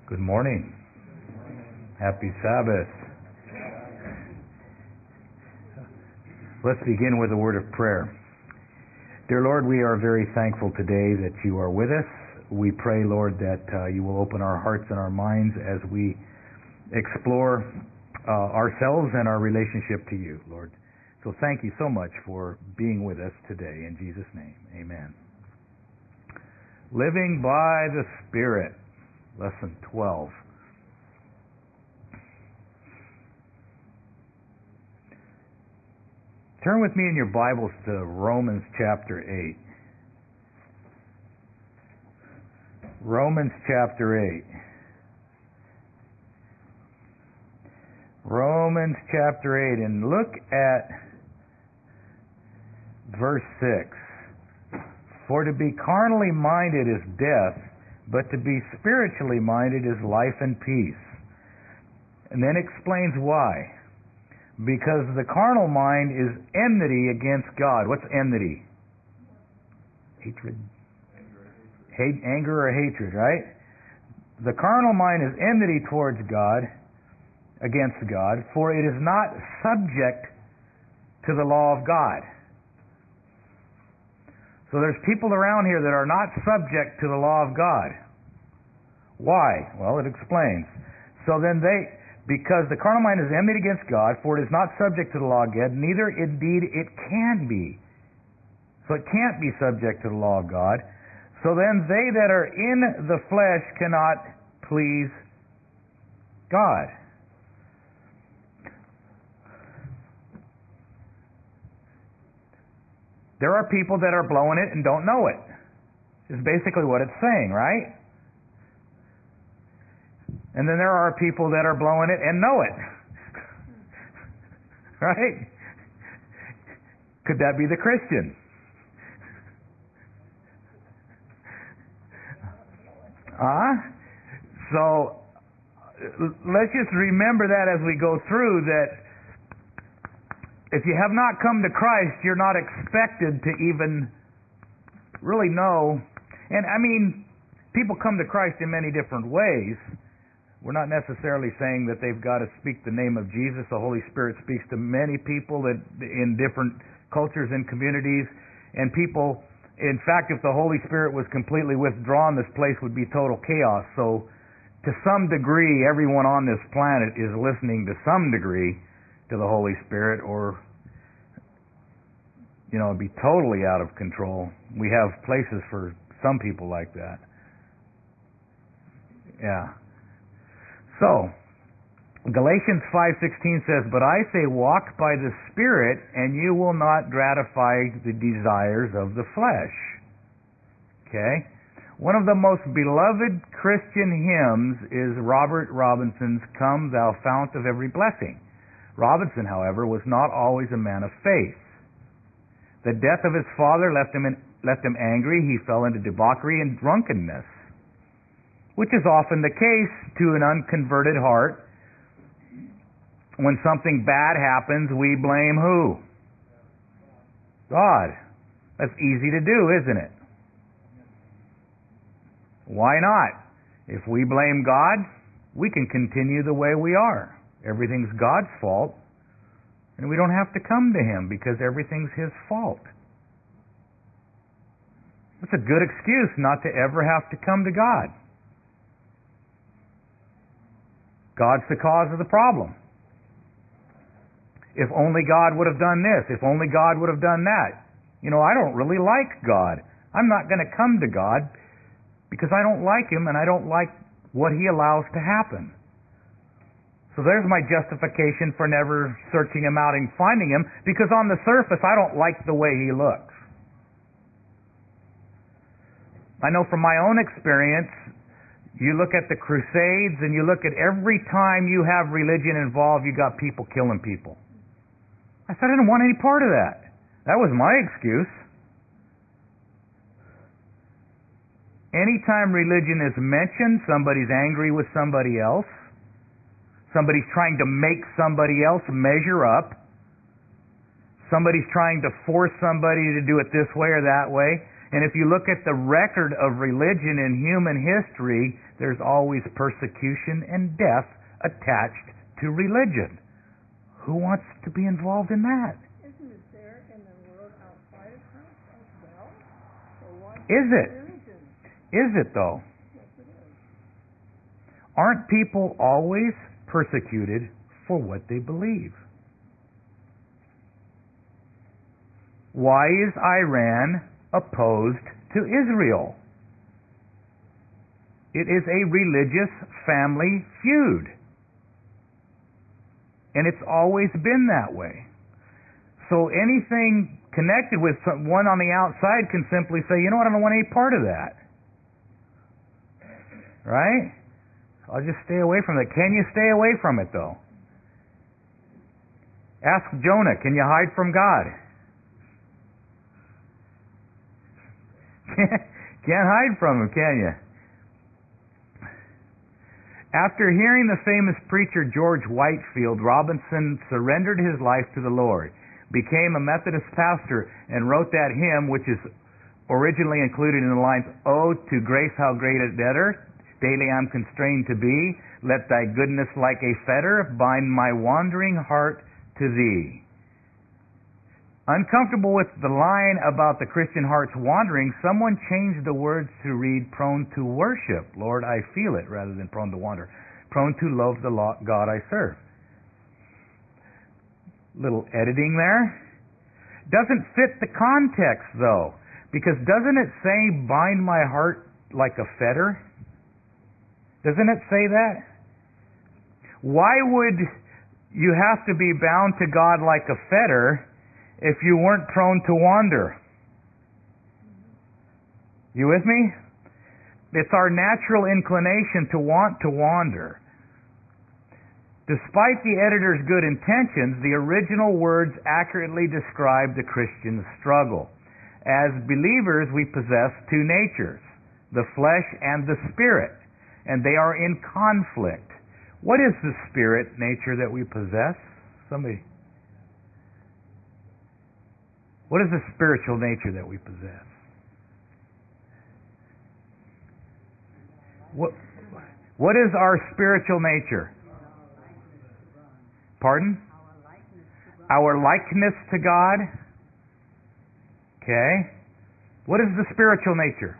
Good morning. Happy Sabbath. Let's begin with a word of prayer. Dear Lord, we are very thankful today that you are with us. We pray, Lord, that you will open our hearts and our minds as we explore ourselves and our relationship to you, Lord. So thank you so much for being with us today. In Jesus' name, amen. Living by the Spirit. Lesson 12. Turn with me in your Bibles to Romans chapter 8. Romans chapter 8. Romans chapter 8, and look at verse 6. For to be carnally minded is death, but to be spiritually minded is life and peace. And then explains why. Because the carnal mind is enmity against God. What's enmity? Hatred. Anger or hatred, right? The carnal mind is enmity towards God, against God, for it is not subject to the law of God. So there's people around here that are not subject to the law of God. Why? Well, it explains. So then because the carnal mind is enmity against God, for it is not subject to the law of God, neither indeed it can be. So it can't be subject to the law of God. So then they that are in the flesh cannot please God. There are people that are blowing it and don't know it. Is basically what it's saying, right? And then there are people that are blowing it and know it. Right? Could that be the Christian? So let's just remember that as we go through, that if you have not come to Christ, you're not expected to even really know. And I mean, people come to Christ in many different ways. We're not necessarily saying that they've got to speak the name of Jesus. The Holy Spirit speaks to many people that in different cultures and communities. And people, in fact, if the Holy Spirit was completely withdrawn, this place would be total chaos. So to some degree, everyone on this planet is listening to some degree to the Holy Spirit, or it'd be totally out of control. We have places for some people like that. Yeah. So, Galatians 5:16 says, "But I say, walk by the Spirit, and you will not gratify the desires of the flesh." Okay? One of the most beloved Christian hymns is Robert Robinson's "Come Thou Fount of Every Blessing." Robinson, however, was not always a man of faith. The death of his father left him angry. He fell into debauchery and drunkenness, which is often the case to an unconverted heart. When something bad happens, we blame who? God. That's easy to do, isn't it? Why not? If we blame God, we can continue the way we are. Everything's God's fault, and we don't have to come to Him because everything's His fault. That's a good excuse not to ever have to come to God. God's the cause of the problem. If only God would have done this, if only God would have done that. I don't really like God. I'm not going to come to God because I don't like Him and I don't like what He allows to happen. So there's my justification for never searching Him out and finding Him, because on the surface I don't like the way He looks. I know from my own experience, you look at the Crusades and you look at every time you have religion involved, you got people killing people. I said I didn't want any part of that. That was my excuse. Anytime religion is mentioned, somebody's angry with somebody else. Somebody's trying to make somebody else measure up. Somebody's trying to force somebody to do it this way or that way. And if you look at the record of religion in human history, there's always persecution and death attached to religion. Who wants to be involved in that? Isn't it there in the world outside of Christ as well? So why Is it? religion? Is it though? Yes, it is. Aren't people always persecuted for what they believe? Why is Iran opposed to Israel? It is a religious family feud. And it's always been that way. So anything connected with one on the outside can simply say, you know what, I don't want any part of that. Right? I'll just stay away from it. Can you stay away from it, though? Ask Jonah, can you hide from God? Can't hide from him, can you? After hearing the famous preacher George Whitefield, Robinson surrendered his life to the Lord, became a Methodist pastor, and wrote that hymn, which is originally included in the lines, "Oh, to grace how great a debtor, daily I'm constrained to be. Let thy goodness like a fetter bind my wandering heart to thee." Uncomfortable with the line about the Christian heart's wandering, someone changed the words to read, "Prone to worship, Lord, I feel it," rather than prone to wander. Prone to love the God I serve. Little editing there. Doesn't fit the context, though, because doesn't it say, "Bind my heart like a fetter"? Doesn't it say that? Why would you have to be bound to God like a fetter if you weren't prone to wander? You with me? It's our natural inclination to want to wander. Despite the editor's good intentions, the original words accurately describe the Christian struggle. As believers, we possess two natures, the flesh and the spirit, and they are in conflict. What is the spirit nature that we possess? Somebody. What is the spiritual nature that we possess? What is our spiritual nature? Pardon? Our likeness to God. Okay. What is the spiritual nature?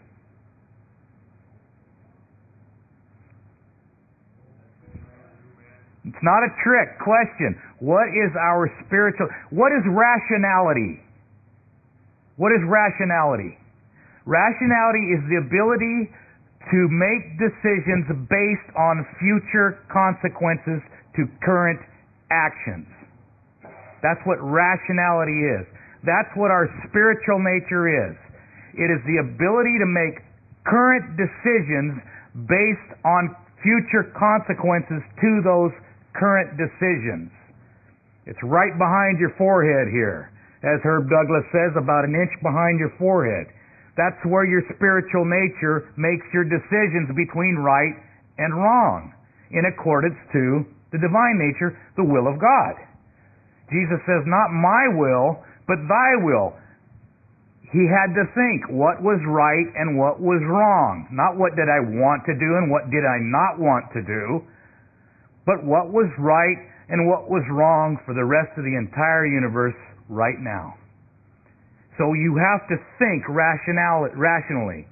It's not a trick question. What is our spiritual... What is rationality? What is rationality? Rationality is the ability to make decisions based on future consequences to current actions. That's what rationality is. That's what our spiritual nature is. It is the ability to make current decisions based on future consequences to those current decisions. It's right behind your forehead here. As Herb Douglas says, about an inch behind your forehead. That's where your spiritual nature makes your decisions between right and wrong, in accordance to the divine nature, the will of God. Jesus says, "Not my will, but thy will." He had to think what was right and what was wrong. Not what did I want to do and what did I not want to do, but what was right and what was wrong for the rest of the entire universe right now. So you have to think rationally.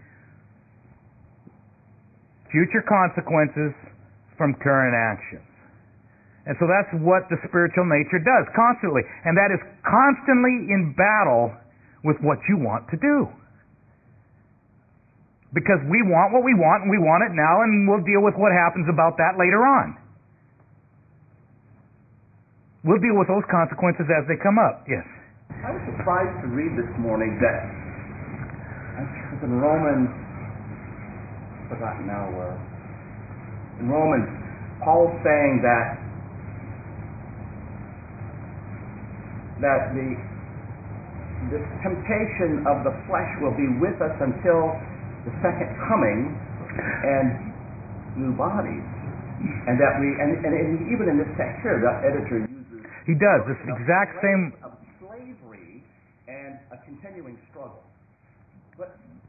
Future consequences from current actions. And so that's what the spiritual nature does constantly. And that is constantly in battle with what you want to do. Because we want what we want and we want it now, and we'll deal with what happens about that later on. We'll deal with those consequences as they come up. Yes? I was surprised to read this morning that, I think it was in Romans, I've forgotten now where, in Romans, Paul's saying that this temptation of the flesh will be with us until the second coming and new bodies. And that and even in this text here, the editor uses... He does. This exact same... of slavery and a continuing struggle. But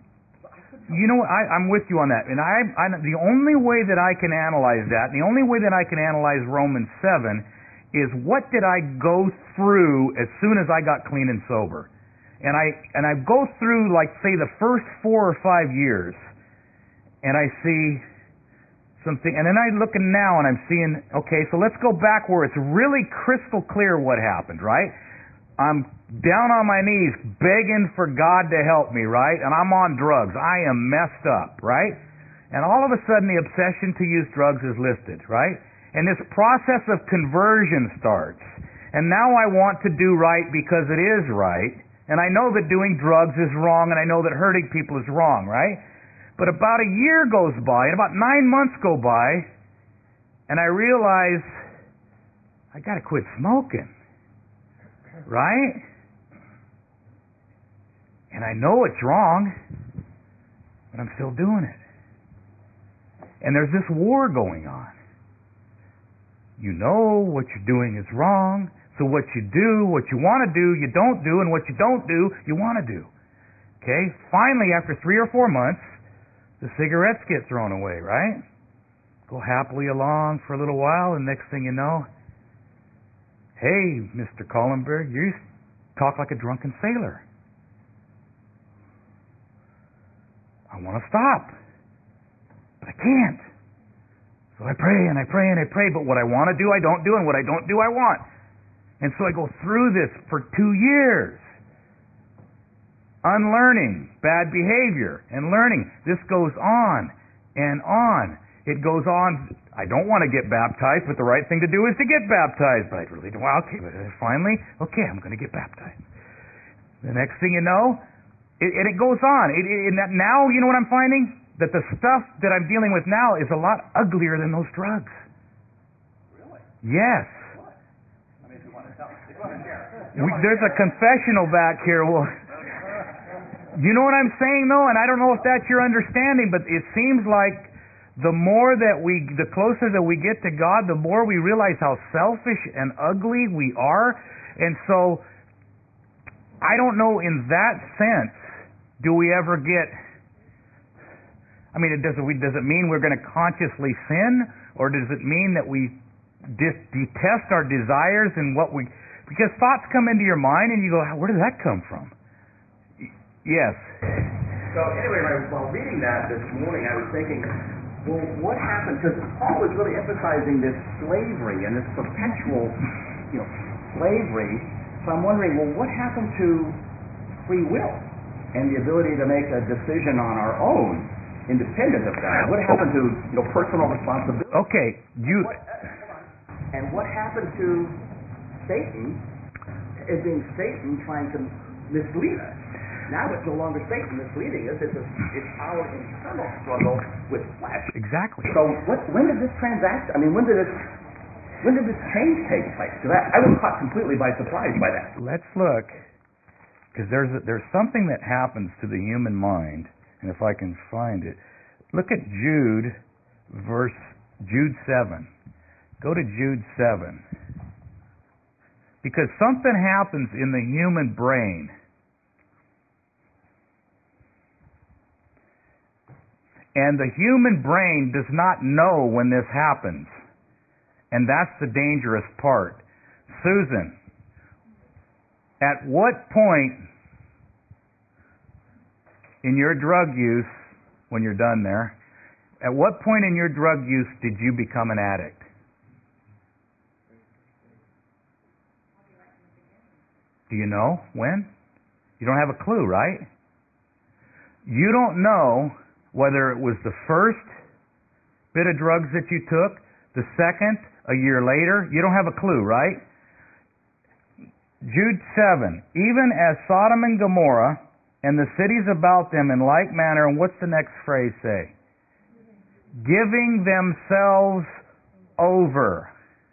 You know what? I'm with you on that. And the only way that I can analyze that, the only way that I can analyze Romans 7 is what did I go through as soon as I got clean and sober? And I go through, like, say, the first 4 or 5 years, and I see something, and then I look now and I'm seeing, okay, so let's go back where it's really crystal clear what happened, right? I'm down on my knees begging for God to help me, right? And I'm on drugs. I am messed up, right? And all of a sudden the obsession to use drugs is lifted, right? And this process of conversion starts. And now I want to do right because it is right. And I know that doing drugs is wrong, and I know that hurting people is wrong, right? But about a year goes by, and about 9 months go by, and I realize I got to quit smoking. Right? And I know it's wrong, but I'm still doing it. And there's this war going on. You know what you're doing is wrong, so what you do, what you want to do, you don't do, and what you don't do, you want to do. Okay? Finally, after 3 or 4 months, the cigarettes get thrown away, right? Go happily along for a little while, and next thing you know, hey, Mr. Collenberg, you talk like a drunken sailor. I want to stop, but I can't. So I pray and I pray and I pray, but what I want to do, I don't do, and what I don't do, I want. And so I go through this for 2 years. Unlearning bad behavior and learning. This goes on and on. It goes on. I don't want to get baptized, but the right thing to do is to get baptized. But I really don't. Well, okay, but finally, okay, I'm going to get baptized. The next thing you know, and it goes on. Now, you know what I'm finding? That the stuff that I'm dealing with now is a lot uglier than those drugs. Really? Yes. What? I mean, if you want to tell me. Go ahead, share. There's a confessional back here. Well, you know what I'm saying, though? And I don't know if that's your understanding, but it seems like the closer that we get to God, the more we realize how selfish and ugly we are. And so, I don't know, in that sense, do we ever get, I mean, does it mean we're going to consciously sin? Or does it mean that we detest our desires and what we, because thoughts come into your mind and you go, where did that come from? Yes. So anyway, while reading that this morning, I was thinking, well, what happened? Because Paul was really emphasizing this slavery and this perpetual, slavery. So I'm wondering, well, what happened to free will and the ability to make a decision on our own, independent of God? What happened to personal responsibility? Okay, and what happened to Satan as being Satan trying to mislead us? Now it's no longer Satan misleading us. It's our internal struggle with flesh. Exactly. So when did this transaction? I mean, when did this change take place? Because I was caught completely by surprise by that. Let's look, because there's something that happens to the human mind, and if I can find it, look at Jude 7. Go to Jude 7. Because something happens in the human brain. And the human brain does not know when this happens. And that's the dangerous part. Susan, at what point in your drug use, when you're done there, at what point in your drug use did you become an addict? Do you know when? You don't have a clue, right? You don't know whether it was the first bit of drugs that you took, the second, a year later. You don't have a clue, right? Jude 7, even as Sodom and Gomorrah and the cities about them in like manner, and what's the next phrase say? Giving themselves over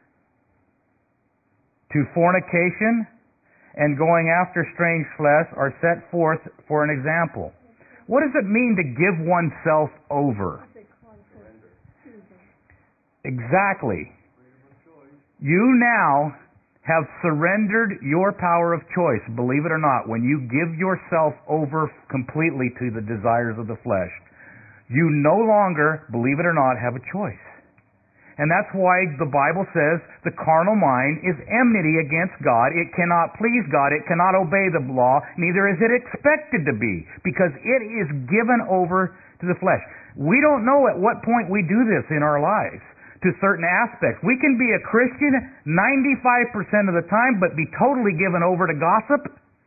to fornication and going after strange flesh are set forth for an example. What does it mean to give oneself over? Exactly. You now have surrendered your power of choice, believe it or not, when you give yourself over completely to the desires of the flesh, you no longer, believe it or not, have a choice. And that's why the Bible says the carnal mind is enmity against God. It cannot please God. It cannot obey the law. Neither is it expected to be, because it is given over to the flesh. We don't know at what point we do this in our lives to certain aspects. We can be a Christian 95% of the time, but be totally given over to gossip.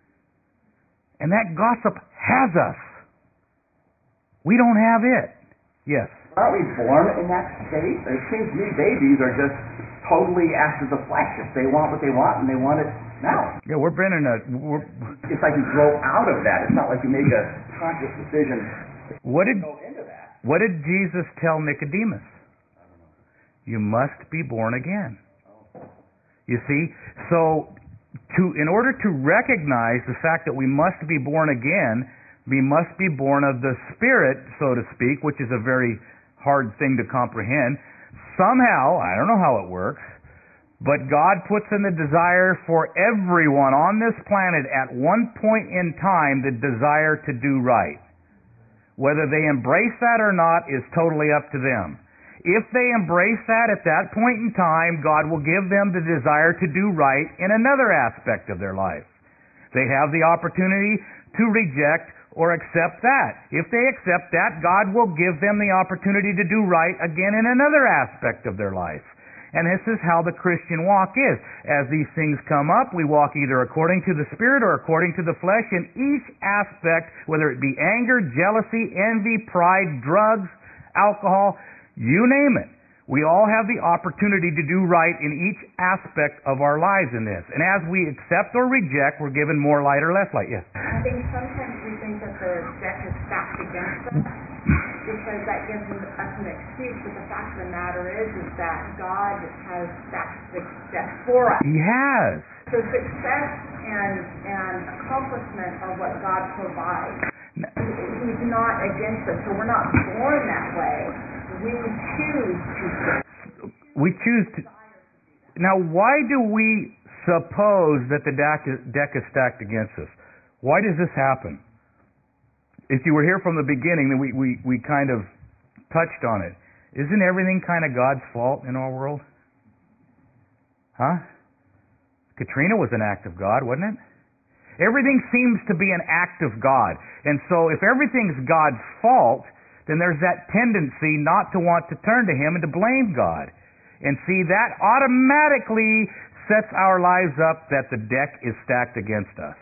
And that gossip has us. We don't have it. Yes. Aren't we born in that state? It seems to me babies are just totally after the flesh. If they want what they want, and they want it now. Yeah, we're been in a... It's like you grow out of that. It's not like you make a conscious decision to What did go into that. What did Jesus tell Nicodemus? You must be born again. You see? So, in order to recognize the fact that we must be born again, we must be born of the Spirit, so to speak, which is a very hard thing to comprehend. Somehow, I don't know how it works, but God puts in the desire for everyone on this planet at one point in time the desire to do right. Whether they embrace that or not is totally up to them. If they embrace that at that point in time, God will give them the desire to do right in another aspect of their life. They have the opportunity to reject or accept that. If they accept that, God will give them the opportunity to do right again in another aspect of their life. And this is how the Christian walk is. As these things come up, we walk either according to the Spirit or according to the flesh in each aspect, whether it be anger, jealousy, envy, pride, drugs, alcohol, you name it. We all have the opportunity to do right in each aspect of our lives in this. And as we accept or reject, we're given more light or less light. Yes? I think sometimes we think that the deck is stacked against us because that gives us an excuse, but the fact of the matter is that God has stacked the deck for us. He has. So success and accomplishment are what God provides. He's not against us, so we're not born that way. We choose to. We choose to. Now, why do we suppose that the deck is stacked against us? Why does this happen? If you were here from the beginning, then we kind of touched on it. Isn't everything kind of God's fault in our world? Huh? Katrina was an act of God, wasn't it? Everything seems to be an act of God. And so if everything's God's fault, then there's that tendency not to want to turn to Him and to blame God. And see, that automatically sets our lives up that the deck is stacked against us.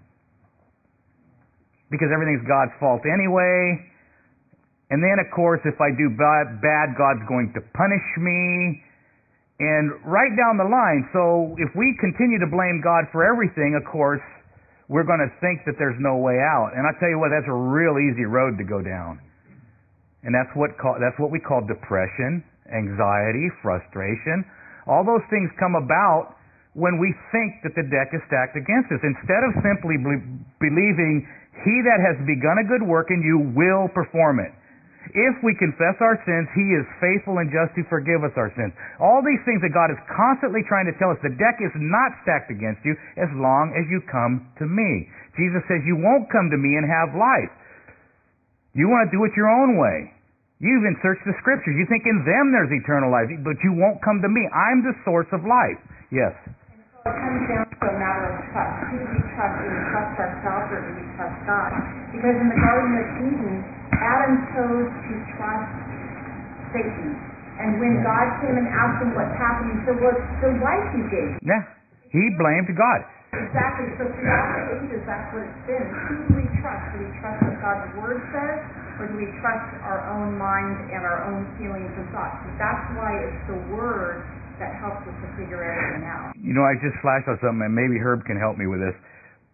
Because everything's God's fault anyway. And then, of course, if I do bad, God's going to punish me. And right down the line, so if we continue to blame God for everything, of course, we're going to think that there's no way out. And I tell you what, that's a real easy road to go down. And that's what we call depression, anxiety, frustration. All those things come about when we think that the deck is stacked against us. Instead of simply believing, He that has begun a good work in you will perform it. If we confess our sins, He is faithful and just to forgive us our sins. All these things that God is constantly trying to tell us, the deck is not stacked against you as long as you come to me. Jesus says, you won't come to me and have life. You want to do it your own way. You even search the Scriptures. You think in them there's eternal life, but you won't come to me. I'm the source of life. Yes? So it comes down to a matter of trust. Who do we trust? Do we trust ourselves or do we trust God? Because in the Garden of Eden, Adam chose to trust Satan. And when God came and asked him what's happening, he said, well, it's the wife you gave. Yeah. He blamed God. Exactly. So throughout the ages, that's what it's been. Who do we trust? Do we trust what God's Word says? Or do we trust our own mind and our own feelings and thoughts? That's why it's the Word that helps us to figure everything out. You know, I just flashed on something, and maybe Herb can help me with this.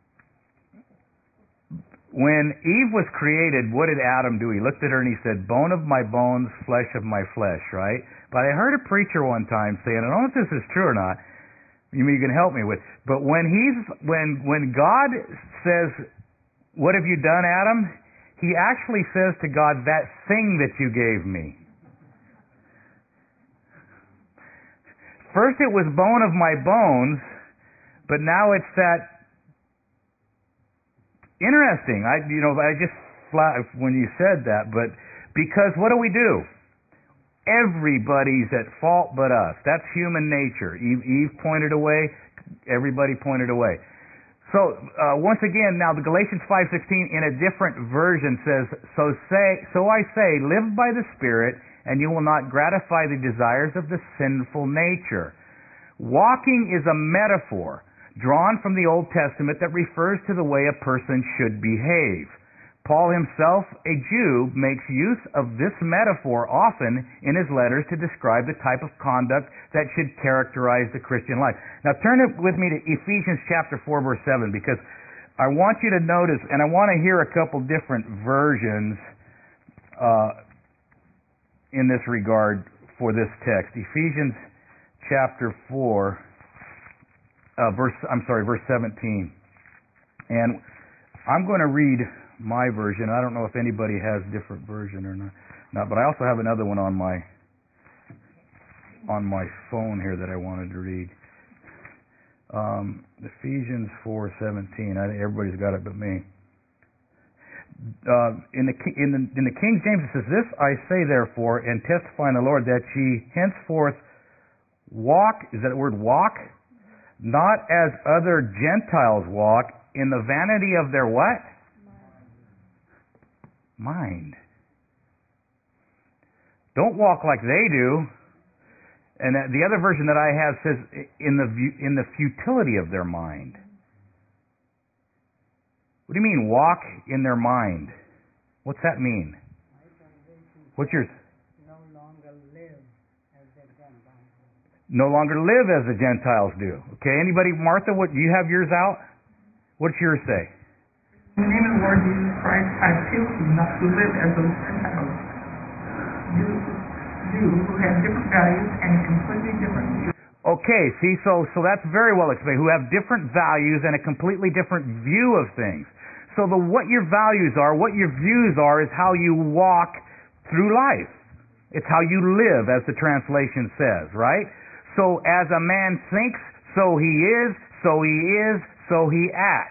When Eve was created, what did Adam do? He looked at her and he said, bone of my bones, flesh of my flesh, right? But I heard a preacher one time saying, I don't know if this is true or not, you can help me with, but when God says, what have you done, Adam? He actually says to God, that thing that you gave me. First it was bone of my bones, But now it's that interesting. I just when you said that, but because what do? Everybody's at fault but us. That's human nature. Eve pointed away. Everybody pointed away. So once again, now the Galatians 5:16 in a different version says, So I say, live by the Spirit, and you will not gratify the desires of the sinful nature. Walking is a metaphor drawn from the Old Testament that refers to the way a person should behave. Paul himself, a Jew, makes use of this metaphor often in his letters to describe the type of conduct that should characterize the Christian life. Now turn with me to Ephesians chapter 4, verse 7, because I want you to notice, and I want to hear a couple different versions in this regard for this text. Ephesians chapter 4, verse 17. And I'm going to read my version. I don't know if anybody has a different version or not, but I also have another one on my phone here that I wanted to read. Ephesians 4:17. I think everybody's got it but me. In the King James it says, "This I say therefore, and testify in the Lord, that ye henceforth walk," is that the word walk? "Not as other Gentiles walk, in the vanity of their" what? Mind. Don't walk like they do. And the other version that I have says in the futility of their mind. What do you mean, walk in their mind? What's that mean? What's yours? No longer live as the Gentiles do. No longer live as the Gentiles do. Okay, anybody? Martha, what do you have yours out? What's yours say? In the name of the Lord Jesus Christ, I appeal to you not to live as those Gentiles do, who have different values and a completely different view. Okay, see, so that's very well explained. Who have different values and a completely different view of things. So what your values are, what your views are, is how you walk through life. It's how you live, as the translation says, right? So as a man thinks, so he is, so he acts.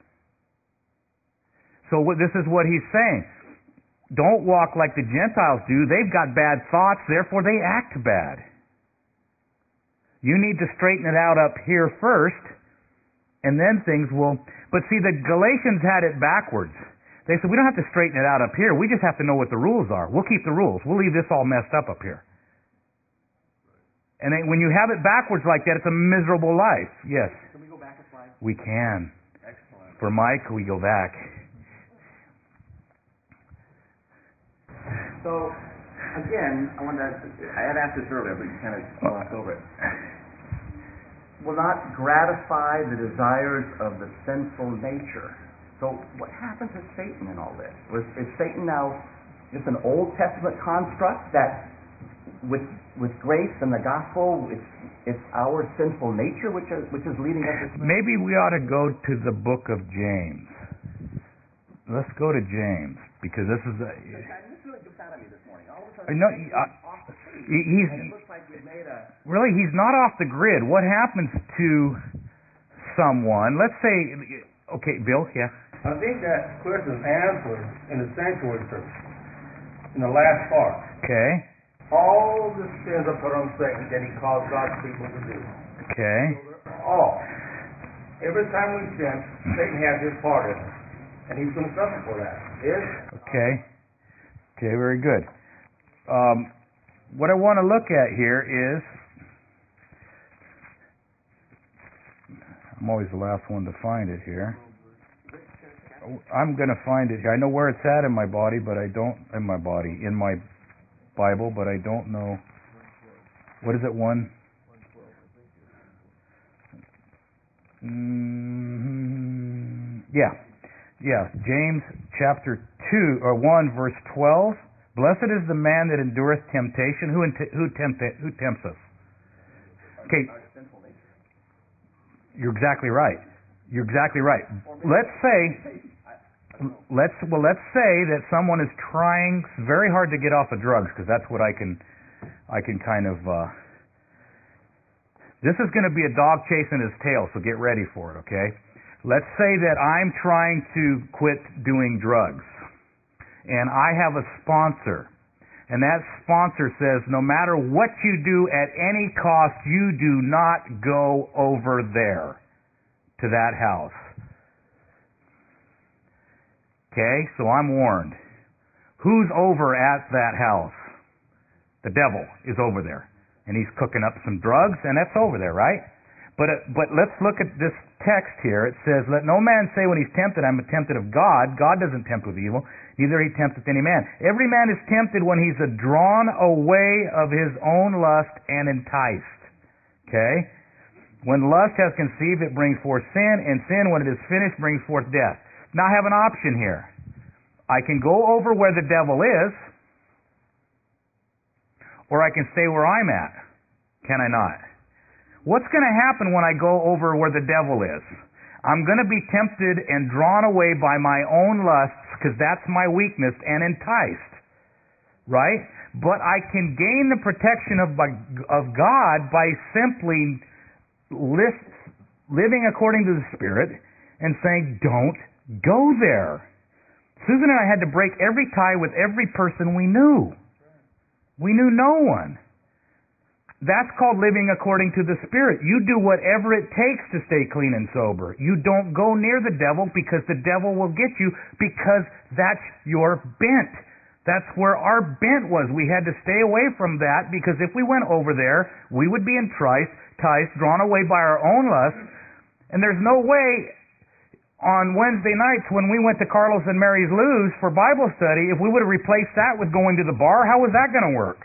So this is what he's saying. Don't walk like the Gentiles do. They've got bad thoughts, therefore they act bad. You need to straighten it out up here first, and then things will... But see, the Galatians had it backwards. They said, we don't have to straighten it out up here. We just have to know what the rules are. We'll keep the rules. We'll leave this all messed up here. And then when you have it backwards like that, it's a miserable life. Yes? Can we go back a slide? We can. Excellent. For Mike, we go back. So, again, I had asked this earlier, but you kind of glossed over it. Will not gratify the desires of the sinful nature. So, what happens to Satan in all this? Is Satan now just an Old Testament construct that, with grace and the gospel, it's our sinful nature which is leading us? Maybe we ought to go to the book of James. Let's go to James, because this is a... No, he's not off the grid. What happens to someone? Let's say, okay, Bill, yeah. I think that question answered in the sanctuary service, in the last part. Okay. All the sins are put on Satan that he caused God's people to do. Okay. All. Every time we sin, Satan has his part in it, and he's going to suffer for that. Yes. Okay. Okay. Very good. What I want to look at here is, I'm always the last one to find it here. I'm going to find it here. I know where it's at in my body, but I don't, in my Bible, but I don't know. What is it, 1? Yeah. James chapter 2, or 1, verse 12. Blessed is the man that endureth temptation. Who tempts us? Okay. You're exactly right. Let's say that someone is trying very hard to get off of drugs, because that's what I can kind of This is going to be a dog chasing his tail, so get ready for it, okay? Let's say that I'm trying to quit doing drugs, and I have a sponsor, and that sponsor says, no matter what you do at any cost, you do not go over there to that house. Okay, so I'm warned. Who's over at that house? The devil is over there, and he's cooking up some drugs, and that's over there, right? But let's look at this text here. It says, let no man say when he's tempted, I'm tempted of God. God doesn't tempt with evil, neither he tempteth any man. Every man is tempted when he's drawn away of his own lust and enticed. Okay? When lust has conceived, it brings forth sin, and sin, when it is finished, brings forth death. Now I have an option here. I can go over where the devil is, or I can stay where I'm at. Can I not? What's going to happen when I go over where the devil is? I'm going to be tempted and drawn away by my own lusts, because that's my weakness, and enticed. Right? But I can gain the protection of God by simply living according to the Spirit and saying, don't go there. Susan and I had to break every tie with every person we knew. We knew no one. That's called living according to the Spirit. You do whatever it takes to stay clean and sober. You don't go near the devil, because the devil will get you, because that's your bent. That's where our bent was. We had to stay away from that, because if we went over there, we would be enticed, drawn away by our own lust. And there's no way on Wednesday nights when we went to Carlos and Mary's Lou's for Bible study, if we would have replaced that with going to the bar, how was that going to work?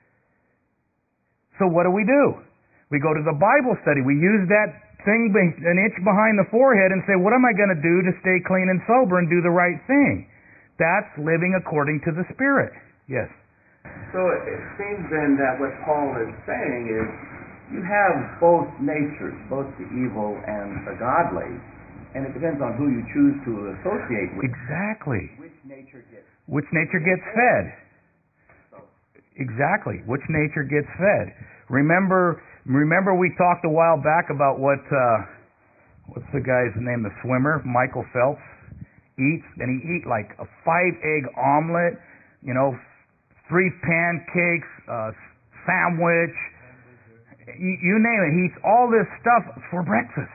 So what do? We go to the Bible study. We use that thing an inch behind the forehead and say, what am I going to do to stay clean and sober and do the right thing? That's living according to the Spirit. Yes? So it seems then that what Paul is saying is you have both natures, both the evil and the godly, and it depends on who you choose to associate with. Exactly. Which nature gets fed. Exactly. Which nature gets fed. Remember we talked a while back about what's the guy's name, the swimmer, Michael Phelps, eats, and he eat like a 5-egg omelet, 3 pancakes, sandwich, you name it. He eats all this stuff for breakfast.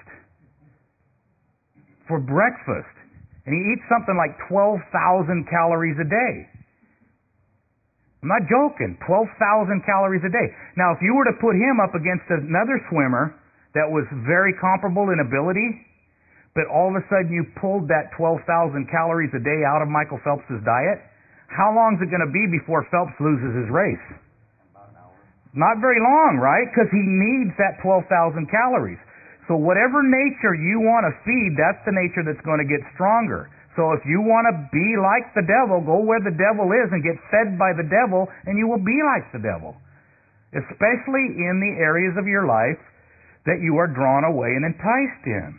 And he eats something like 12,000 calories a day. I'm not joking. 12,000 calories a day. Now, if you were to put him up against another swimmer that was very comparable in ability, but all of a sudden you pulled that 12,000 calories a day out of Michael Phelps' diet, how long is it going to be before Phelps loses his race? About an hour. Not very long, right? Because he needs that 12,000 calories. So whatever nature you want to feed, that's the nature that's going to get stronger. So if you want to be like the devil, go where the devil is and get fed by the devil, and you will be like the devil. Especially in the areas of your life that you are drawn away and enticed in.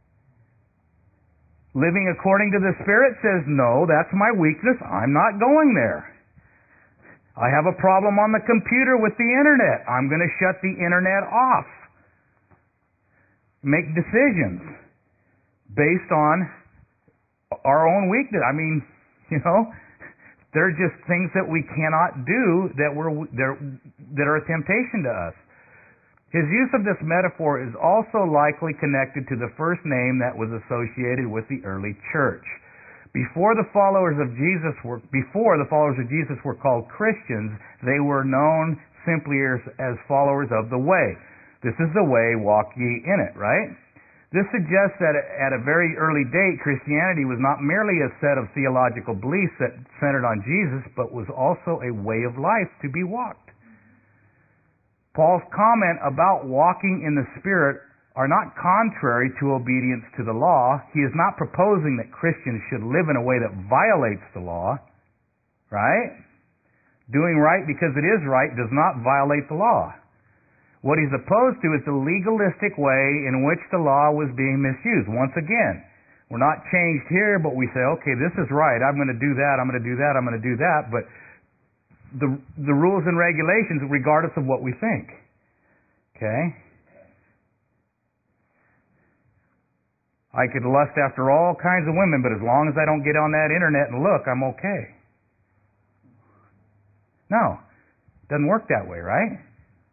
Living according to the Spirit says, no, that's my weakness. I'm not going there. I have a problem on the computer with the internet. I'm going to shut the internet off. Make decisions based on our own weakness. I mean, there are just things that we cannot do that are a temptation to us. His use of this metaphor is also likely connected to the first name that was associated with the early church. Before the followers of Jesus were called Christians, they were known simply as followers of the way. This is the way, walk ye in it, right? This suggests that at a very early date, Christianity was not merely a set of theological beliefs that centered on Jesus, but was also a way of life to be walked. Paul's comment about walking in the Spirit are not contrary to obedience to the law. He is not proposing that Christians should live in a way that violates the law, right? Doing right because it is right does not violate the law. What he's opposed to is the legalistic way in which the law was being misused. Once again, we're not changed here, but we say, okay, this is right. I'm going to do that. I'm going to do that. I'm going to do that. But the rules and regulations, regardless of what we think. Okay? I could lust after all kinds of women, but as long as I don't get on that internet and look, I'm okay. No. Doesn't work that way, right?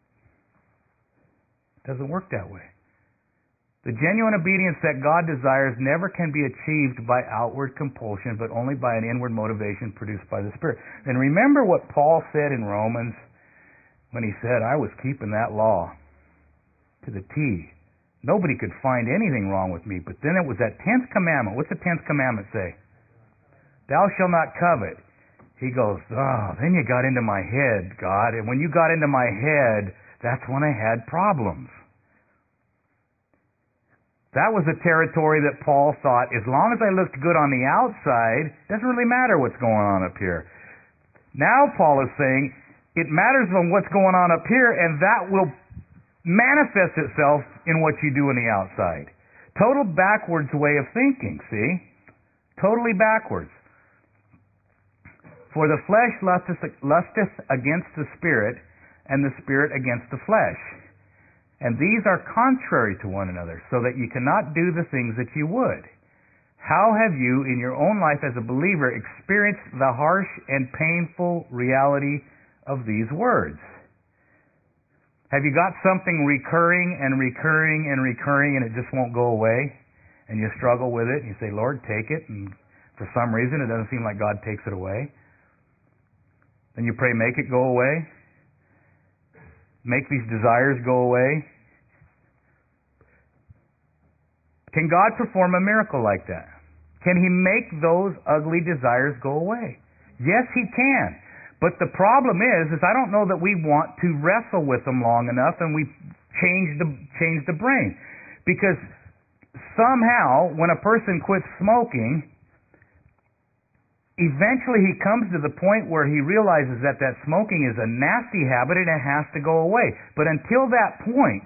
Doesn't work that way. The genuine obedience that God desires never can be achieved by outward compulsion, but only by an inward motivation produced by the Spirit. And remember what Paul said in Romans when he said, I was keeping that law to the T. Nobody could find anything wrong with me. But then it was that 10th commandment. What's the 10th commandment say? Thou shalt not covet. He goes, then you got into my head, God. And when you got into my head, that's when I had problems. That was a territory that Paul thought, as long as I looked good on the outside, doesn't really matter what's going on up here. Now Paul is saying, it matters on what's going on up here, and that will manifest itself in what you do on the outside. Total backwards way of thinking, see? Totally backwards. For the flesh lusteth against the Spirit, and the Spirit against the flesh. And these are contrary to one another, so that you cannot do the things that you would. How have you, in your own life as a believer, experienced the harsh and painful reality of these words? Have you got something recurring and recurring and recurring, and it just won't go away? And you struggle with it, and you say, Lord, take it, and for some reason it doesn't seem like God takes it away. Then you pray, make it go away. Make these desires go away. Can God perform a miracle like that? Can He make those ugly desires go away? Yes, He can. But the problem is I don't know that we want to wrestle with them long enough, and we change the brain. Because somehow, when a person quits smoking, eventually he comes to the point where he realizes that smoking is a nasty habit and it has to go away. But until that point,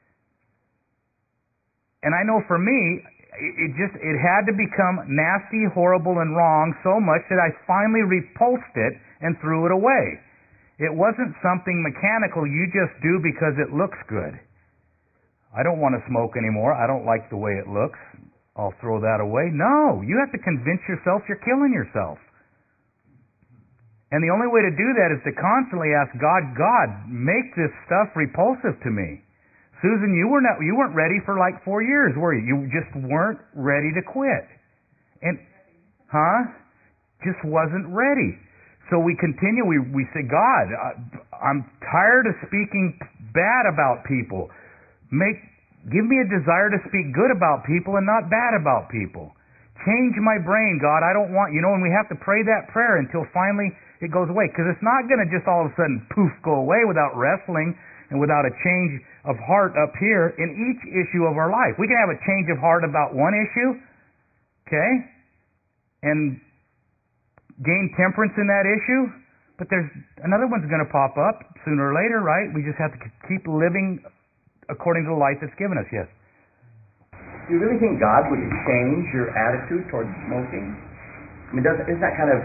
and I know for me, it had to become nasty, horrible, and wrong so much that I finally repulsed it and threw it away. It wasn't something mechanical you just do because it looks good. I don't want to smoke anymore. I don't like the way it looks. I'll throw that away. No, you have to convince yourself you're killing yourself. And the only way to do that is to constantly ask God, make this stuff repulsive to me. Susan, you weren't ready for like 4 years, were you? You just weren't ready to quit. And, just wasn't ready. So we continue, we say, God, I'm tired of speaking bad about people. Give me a desire to speak good about people and not bad about people. Change my brain, God. I don't want, and we have to pray that prayer until finally it goes away. Because it's not going to just all of a sudden, poof, go away without wrestling and without a change of heart up here in each issue of our life. We can have a change of heart about one issue, okay, and gain temperance in that issue, but there's another one's going to pop up sooner or later, right? We just have to keep living according to the life that's given us, yes. Do you really think God would change your attitude towards smoking? I mean, isn't that kind of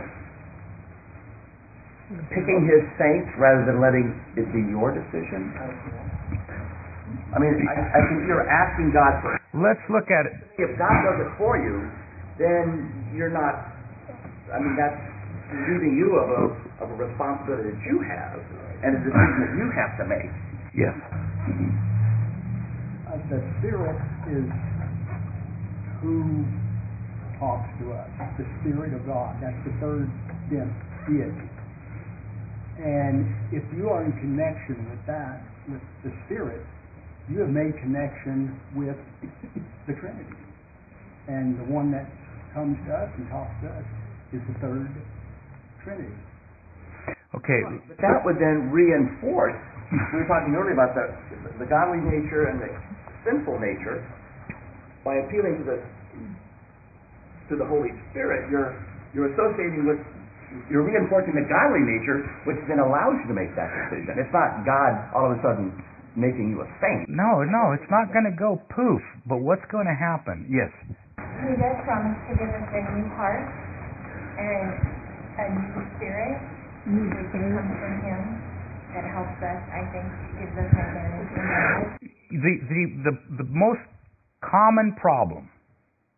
picking His saints rather than letting it be your decision? I mean, I think you're asking God for... Let's look at it. If God does it for you, then you're not... I mean, that's relieving you of a responsibility that you have and a decision that you have to make. Yes. The Spirit is who talks to us. The Spirit of God. That's the third deity. And if you are in connection with that, with the Spirit, you have made connection with the Trinity. And the one that comes to us and talks to us is the third Trinity. Okay. But that would then reinforce, we were talking earlier about the godly nature and the sinful nature. By appealing to the Holy Spirit, you're associating with, you're reinforcing the godly nature, which then allows you to make that decision. It's not God all of a sudden making you a saint. No, it's not going to go poof. But what's going to happen? Yes. He does promise to give us a new heart and a new spirit, which comes from Him, that helps us, I think, gives us an advantage in our life. The most common problem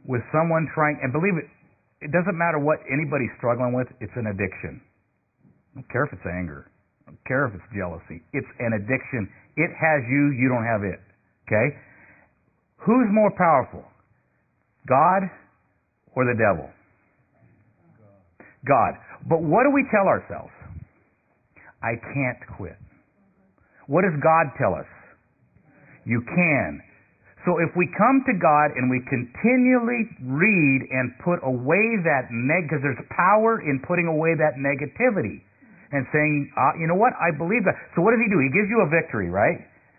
with someone trying, and believe it, it doesn't matter what anybody's struggling with, it's an addiction. I don't care if it's anger. I don't care if it's jealousy. It's an addiction. It has you, you don't have it. Okay? Who's more powerful? God or the devil? God. But what do we tell ourselves? I can't quit. What does God tell us? You can. So if we come to God and we continually read and put away that because there's power in putting away that negativity and saying, you know what, I believe that. So what does He do? He gives you a victory, right?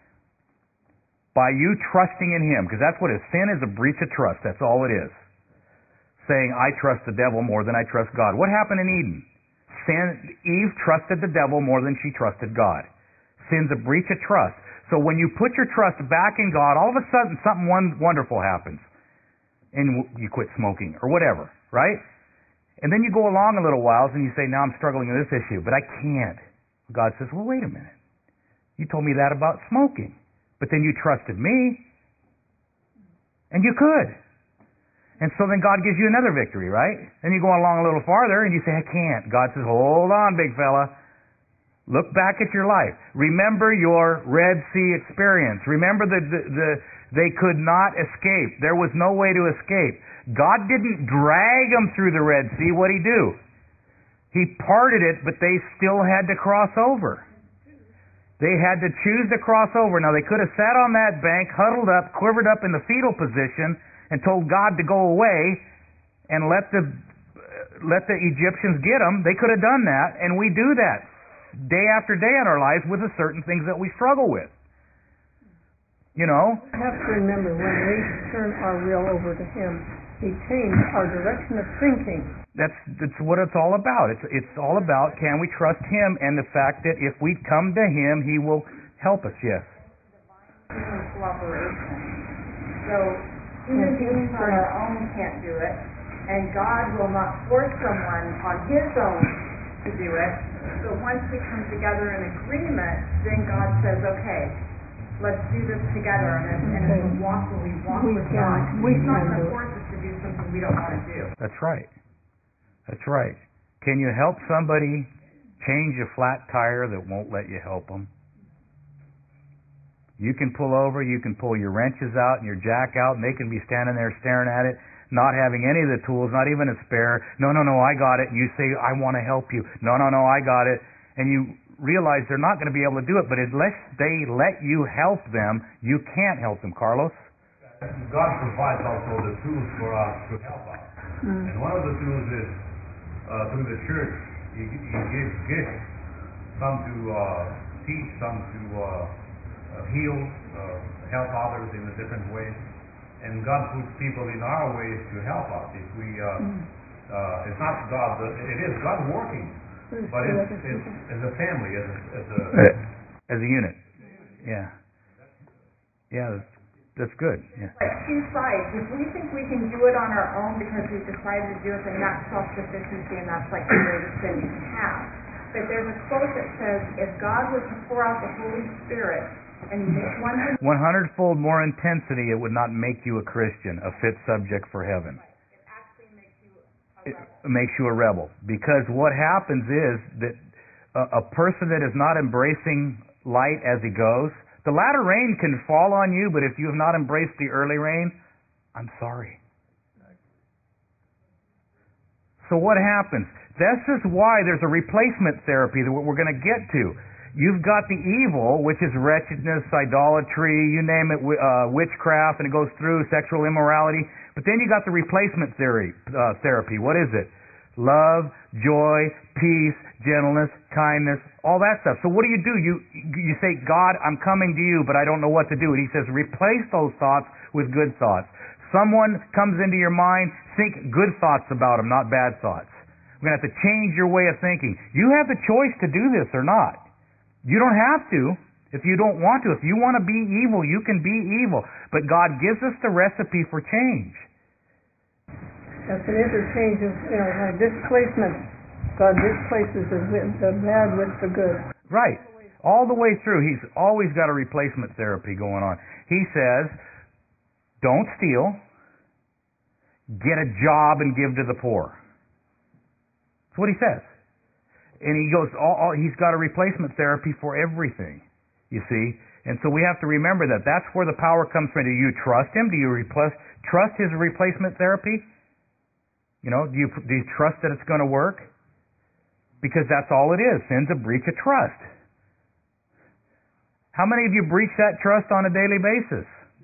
By you trusting in Him, because that's what it is. Sin is a breach of trust. That's all it is. Saying, I trust the devil more than I trust God. What happened in Eden? Eve trusted the devil more than she trusted God. Sin's a breach of trust. So when you put your trust back in God, all of a sudden something wonderful happens. And you quit smoking or whatever, right? And then you go along a little while and you say, now I'm struggling with this issue, but I can't. God says, well, wait a minute. You told me that about smoking, but then you trusted me, and you could. And so then God gives you another victory, right? Then you go along a little farther and you say, I can't. God says, hold on, big fella. Look back at your life. Remember your Red Sea experience. Remember they could not escape. There was no way to escape. God didn't drag them through the Red Sea. What'd He do? He parted it, but they still had to cross over. They had to choose to cross over. Now they could have sat on that bank, huddled up, quivered up in the fetal position, and told God to go away and let the Egyptians get them. They could have done that, and we do that day after day in our lives with the certain things that we struggle with. You know? We have to remember, when we turn our will over to Him, He changed our direction of thinking. That's what it's all about. It's all about, can we trust Him, and the fact that if we come to Him, He will help us. Yes? Human cooperation. So human beings on our own can't do it, and God will not force someone on His own to do it. But once we come together in agreement, then God says, okay, let's do this together, and we walk with God. He's not going to force us to do something we don't want to do. That's right. That's right. Can you help somebody change a flat tire that won't let you help them? You can pull over, you can pull your wrenches out and your jack out, and they can be standing there staring at it, not having any of the tools, not even a spare. No, I got it. And you say, I want to help you. No, I got it. And you realize they're not going to be able to do it, but unless they let you help them, you can't help them. Carlos? God provides also the tools for us to help us. And one of the tools is through the church. He gives gifts, some to teach, some to heal, help others in a different way. And God puts people in our ways to help us. If we, it's not God. It is God working, but it's as a family, as a unit. Yeah. That's good. Yeah. Like two sides. If we think we can do it on our own because we've decided to do it, then that's self-sufficiency, and that's like the greatest sin you can have. But there's a quote that says, if God was to pour out the Holy Spirit and make 100-fold more intensity, it would not make you a Christian, a fit subject for heaven. It actually makes you a rebel. It makes you a rebel. Because what happens is that a person that is not embracing light as he goes, the latter rain can fall on you, but if you have not embraced the early rain, I'm sorry. So what happens? This is why there's a replacement therapy that we're going to get to. You've got the evil, which is wretchedness, idolatry, you name it, witchcraft, and it goes through sexual immorality. But then you got the replacement therapy. What is it? Love, joy, peace, gentleness, kindness, all that stuff. So what do? You say, God, I'm coming to you, but I don't know what to do. And He says, replace those thoughts with good thoughts. Someone comes into your mind, think good thoughts about them, not bad thoughts. We're going to have to change your way of thinking. You have the choice to do this or not. You don't have to if you don't want to. If you want to be evil, you can be evil. But God gives us the recipe for change. That's an interchange of, displacement. God displaces the bad with the good. Right. All the way through, He's always got a replacement therapy going on. He says, don't steal. get a job and give to the poor. That's what he says. And he goes, he's got a replacement therapy for everything, you see. And so we have to remember that. That's where the power comes from. Do you trust him? Do you trust his replacement therapy? You know, do you trust that it's going to work? Because that's all it is. Sin's a breach of trust. How many of you breach that trust on a daily basis?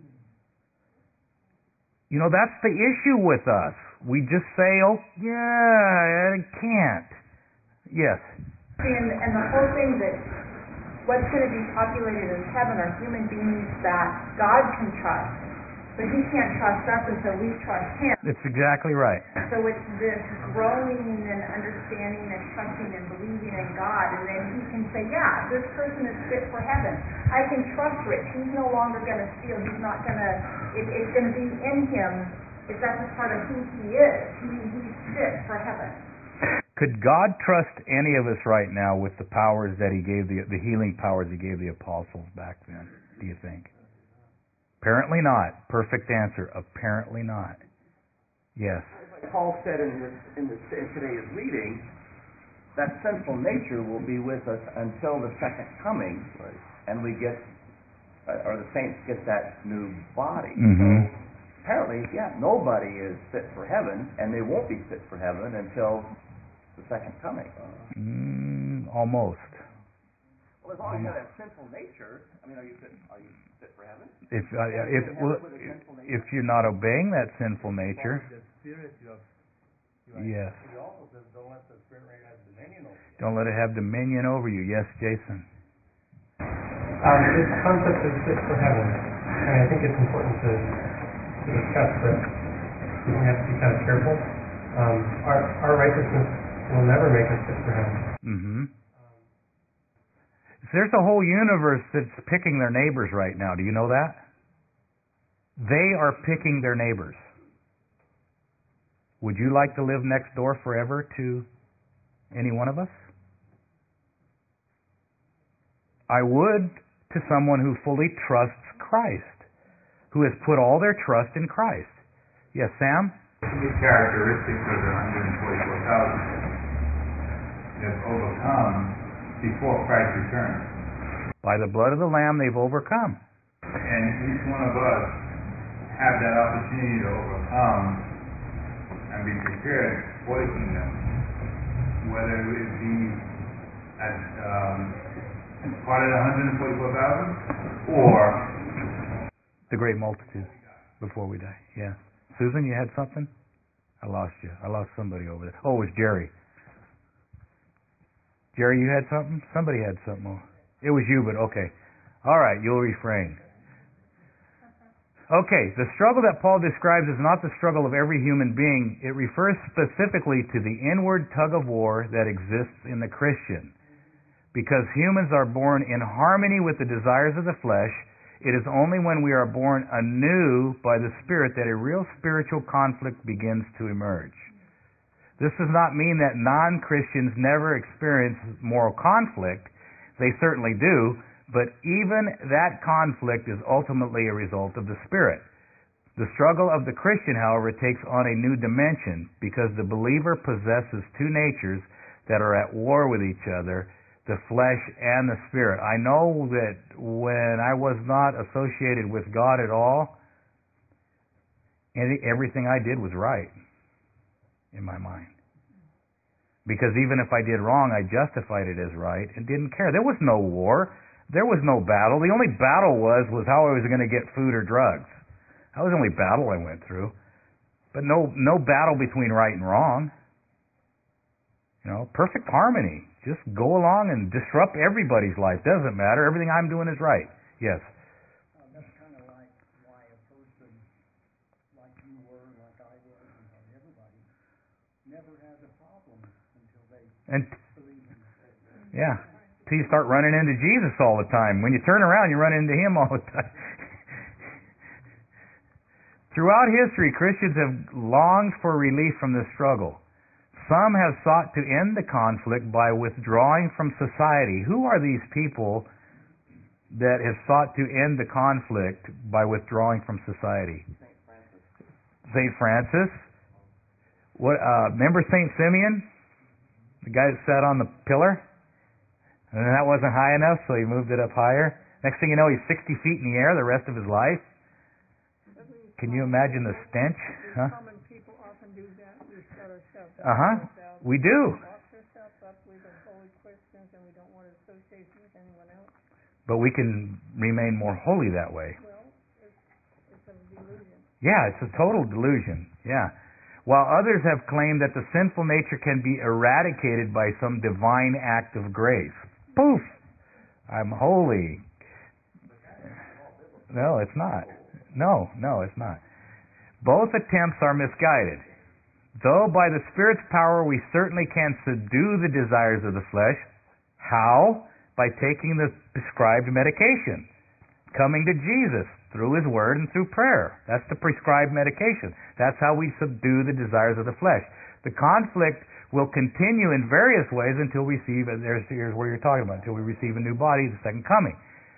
You know, that's the issue with us. We just say, oh, yeah, I can't. Yes. And the whole thing that what's going to be populated in heaven are human beings that God can trust, but he can't trust us, and so we trust him. That's exactly right. So it's this growing and understanding and trusting and believing in God, and then he can say, yeah, this person is fit for heaven. I can trust Rich. He's no longer going to steal. He's not going to, it's going to be in him, if that's a part of who he is. He's fit for heaven. Could God trust any of us right now with the powers that he gave, the healing powers he gave the apostles back then, do you think? Apparently not. Perfect answer. Apparently not. Yes. Like Paul said in today's reading, that sinful nature will be with us until the second coming, and we get, or the saints get that new body. Mm-hmm. So apparently, yeah, nobody is fit for heaven, and they won't be fit for heaven until the second coming. Almost. Well, as long as you have that sinful nature, I mean, are you fit for heaven? If you're not obeying that sinful nature, yes. He also says, don't let the Spirit have dominion over you. Don't let it have dominion over you. Yes, Jason. This concept is fit for heaven, and I think it's important to discuss that we have to be kind of careful. Our righteousness will never make us fit for heaven. Mm-hmm. There's a whole universe that's picking their neighbors right now. Do you know that? They are picking their neighbors. Would you like to live next door forever to any one of us? I would to someone who fully trusts Christ, who has put all their trust in Christ. Yes, Sam? The characteristics of the 144,000 have overcome before Christ returns. By the blood of the Lamb, they've overcome. And each one of us have that opportunity to overcome and be prepared for the kingdom, whether it be as part of the 144,000 or the great multitude before we die. Yeah. Susan, you had something? I lost you. I lost somebody over there. Oh, it was Jerry. Jerry, you had something? Somebody had something. It was you, but okay. All right, you'll refrain. Okay, the struggle that Paul describes is not the struggle of every human being. It refers specifically to the inward tug of war that exists in the Christian. Because humans are born in harmony with the desires of the flesh, it is only when we are born anew by the Spirit that a real spiritual conflict begins to emerge. This does not mean that non-Christians never experience moral conflict. They certainly do, but even that conflict is ultimately a result of the Spirit. The struggle of the Christian, however, takes on a new dimension because the believer possesses two natures that are at war with each other, the flesh and the Spirit. I know that when I was not associated with God at all, everything I did was right in my mind. Because even if I did wrong, I justified it as right and didn't care. There was no war. There was no battle. The only battle was how I was going to get food or drugs. That was the only battle I went through. But no battle between right and wrong. You know, perfect harmony. Just go along and disrupt everybody's life. Doesn't matter. Everything I'm doing is right. Yes. That's kind of like why a person like you were, like I was, and like everybody never has a problem until they believe in it. Yeah. Till you start running into Jesus all the time. When you turn around, you run into Him all the time. Throughout history, Christians have longed for relief from this struggle. Some have sought to end the conflict by withdrawing from society. Who are these people that have sought to end the conflict by withdrawing from society? St. Francis. Remember St. Simeon? The guy that sat on the pillar? And that wasn't high enough, so he moved it up higher. Next thing you know, he's 60 feet in the air the rest of his life. Can you imagine the stench? Huh? Common people often do that. We shut ourselves up. Uh-huh. We do. Lock ourselves up. We've been holy Christians and we don't want to associate with anyone else. But we can remain more holy that way. Well, it's a delusion. Yeah, it's a total delusion. Yeah. While others have claimed that the sinful nature can be eradicated by some divine act of grace. Poof! I'm holy. No, it's not. No, it's not. Both attempts are misguided. Though by the Spirit's power we certainly can subdue the desires of the flesh. How? By taking the prescribed medication. Coming to Jesus through His Word and through prayer. That's the prescribed medication. That's how we subdue the desires of the flesh. The conflict will continue in various ways until we receive, here's where you're talking about, until we receive a new body, the second coming.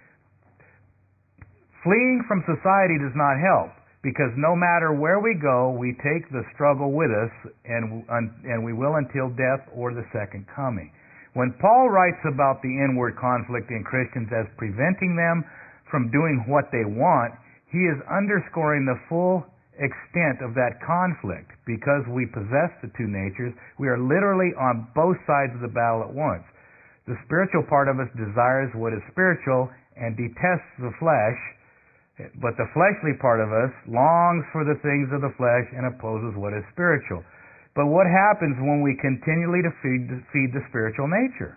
Fleeing from society does not help, because no matter where we go, we take the struggle with us, and we will until death or the second coming. When Paul writes about the inward conflict in Christians as preventing them from doing what they want, he is underscoring the full extent of that conflict. Because we possess the two natures, we are literally on both sides of the battle at once. The spiritual part of us desires what is spiritual and detests the flesh, but the fleshly part of us longs for the things of the flesh and opposes what is spiritual. But what happens when we continually feed the spiritual nature?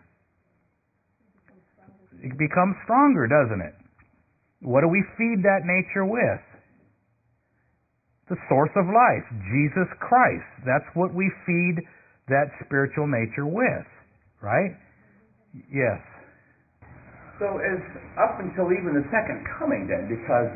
It becomes stronger, doesn't it? What do we feed that nature with? The source of life, Jesus Christ. That's what we feed that spiritual nature with, right? Yes. So as up until even the second coming then, because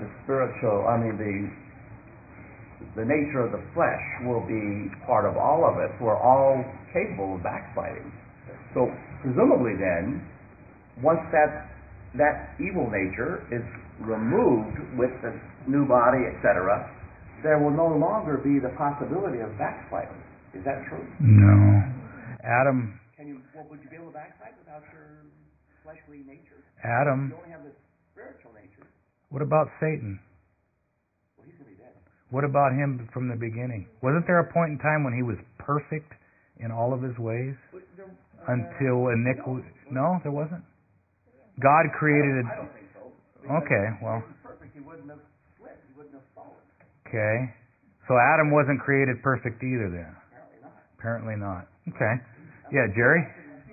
the nature of the flesh will be part of all of us, we're all capable of backsliding. So presumably then, once that evil nature is removed with the new body, etc., there will no longer be the possibility of backsliding. Is that true? No. Adam. Would you be able to backslide without your fleshly nature? Adam. You only have the spiritual nature. What about Satan? Well, he's going to be dead. What about him from the beginning? Wasn't there a point in time when he was perfect in all of his ways? Until iniquity? No, there wasn't? God created I don't think so. Okay, well. If he was perfect, he wouldn't have slipped. He wouldn't have fallen. Okay. So Adam wasn't created perfect either then? Apparently not. Okay. Yeah, Jerry?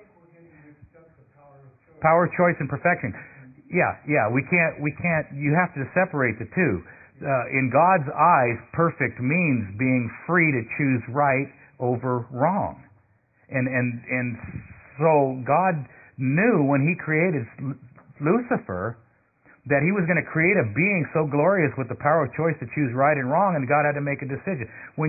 Power of choice and perfection. Yeah, we can't, you have to separate the two. In God's eyes, perfect means being free to choose right over wrong. And so God knew when He created Lucifer that He was going to create a being so glorious with the power of choice to choose right and wrong, and God had to make a decision.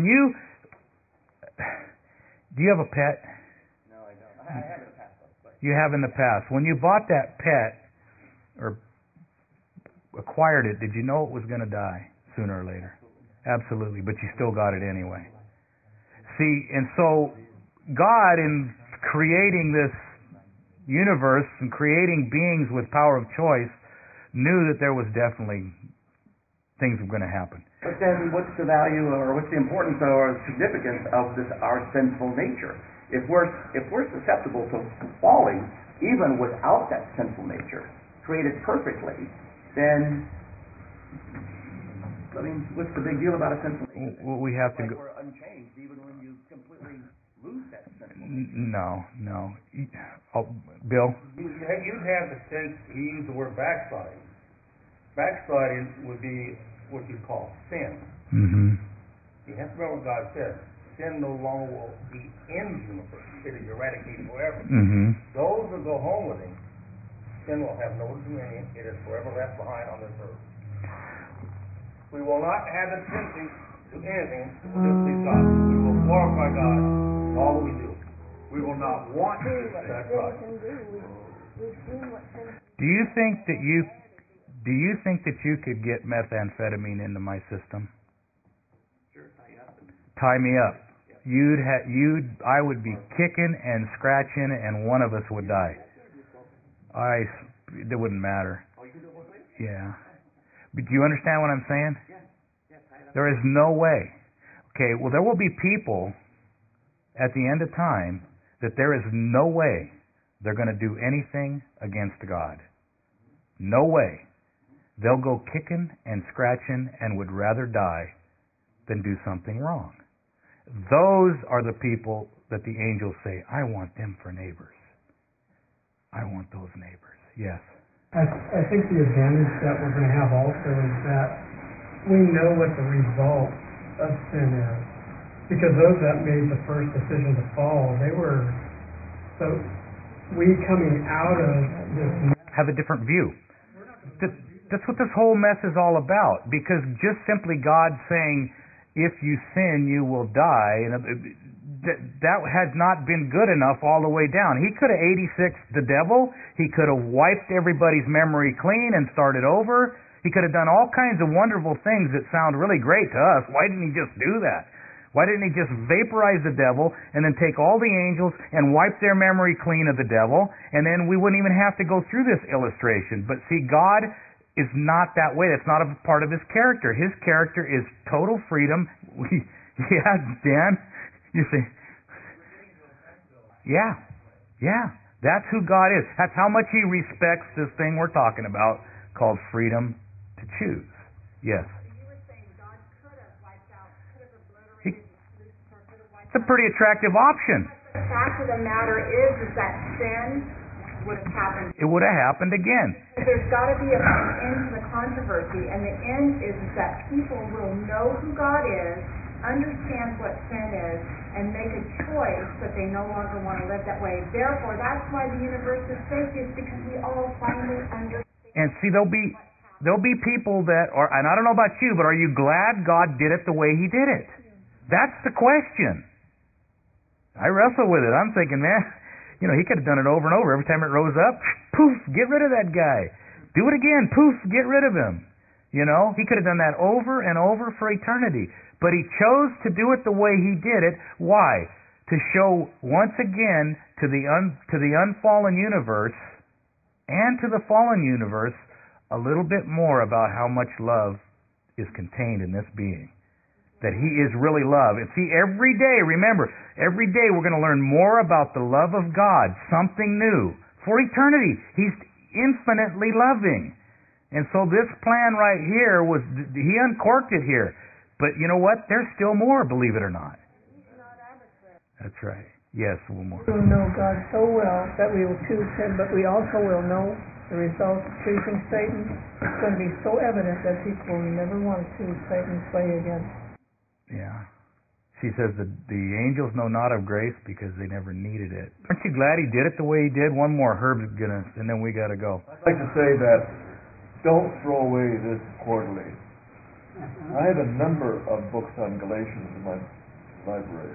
Do you have a pet? No, I don't. I have in the past, but You have in the past. When you bought that pet or acquired it, did you know it was going to die sooner or later? Absolutely, but you still got it anyway. See, and so God, in creating this universe and creating beings with power of choice, knew that there was definitely things were going to happen. But then what's the value or what's the importance or significance of our sinful nature? If we're susceptible to falling, even without that sinful nature, created perfectly, then, what's the big deal about a sinful nature? Well, we have to go. We're unchanged even when you completely lose that sinful nature. No. Bill? You'd have the sense, he used the word backsliding. Backsliding would be what you call sin. Mm-hmm. You have to remember what God said. Sin no longer will be in the universe. It is eradicated forever. Mm-hmm. Those that go home with Him, sin will have no dominion. It is forever left behind on this earth. We will not have the tendency to do anything to displease God. We will glorify God in all that we do. We will not want to upset God. Do you think that you could get methamphetamine into my system? Sure, tie you up. Tie me up. I would be kicking and scratching, and one of us would die. It wouldn't matter. Yeah. But do you understand what I'm saying? There is no way. Okay, well, there will be people at the end of time that there is no way they're going to do anything against God. No way. They'll go kicking and scratching and would rather die than do something wrong. Those are the people that the angels say, I want them for neighbors. I want those neighbors. Yes. I think the advantage that we're going to have also is that we know what the result of sin is. Because those that made the first decision to fall, we coming out of this have a different view. That's what this whole mess is all about. Because just simply God saying, if you sin, you will die, that has not been good enough all the way down. He could have 86'd the devil. He could have wiped everybody's memory clean and started over. He could have done all kinds of wonderful things that sound really great to us. Why didn't he just do that? Why didn't he just vaporize the devil and then take all the angels and wipe their memory clean of the devil, and then we wouldn't even have to go through this illustration? But see, God is not that way. That's not a part of his character. His character is total freedom. Yeah, Dan, you say, yeah, that's who God is. That's how much he respects this thing we're talking about called freedom to choose. Yes. It's a pretty attractive option. The fact of the matter is that sin would have happened. It would have happened again. There's got to be an end to the controversy, and the end is that people will know who God is, understand what sin is, and make a choice that they no longer want to live that way. Therefore, that's why the universe is fake, is because we all finally understand. And see, there'll be people that are, and I don't know about you, but are you glad God did it the way he did it? That's the question. I wrestle with it. I'm thinking, man, he could have done it over and over. Every time it rose up, poof, get rid of that guy. Do it again, poof, get rid of him. He could have done that over and over for eternity. But he chose to do it the way he did it. Why? To show once again to the unfallen universe and to the fallen universe a little bit more about how much love is contained in this being. That he is really love. And see, every day, remember, every day we're going to learn more about the love of God, something new. For eternity, he's infinitely loving. And so this plan right here he uncorked it here. But you know what? There's still more, believe it or not. That's right. Yes, one more. We will know God so well that we will choose him, but we also will know the result of choosing Satan. It's going to be so evident that people will never want to choose Satan's way again. Yeah. She says that the angels know not of grace because they never needed it. Aren't you glad he did it the way he did? One more, Herb's gonna, and then we gotta go. I'd like to say that don't throw away this quarterly. I have a number of books on Galatians in my library.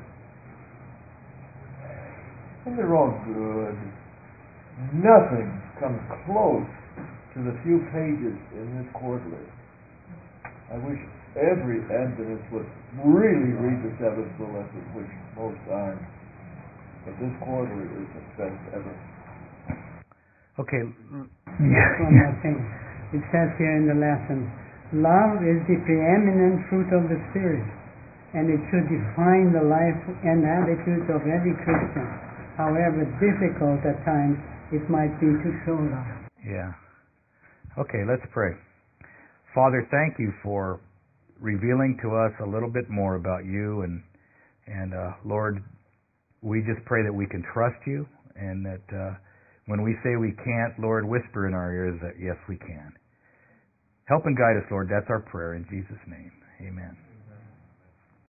And they're all good. Nothing comes close to the few pages in this quarterly. I wish every Adventist would really read the seventh bulletin, which most aren't. But this quarterly is the best ever. Okay. One more thing. It says here in the lesson, love is the preeminent fruit of the Spirit, and it should define the life and attitudes of every Christian, however difficult at times it might be to show love. Yeah. Okay, let's pray. Father, thank you for revealing to us a little bit more about you, and Lord, we just pray that we can trust you, and that when we say we can't, Lord, whisper in our ears that yes, we can. Help and guide us, Lord. That's our prayer in Jesus' name. Amen.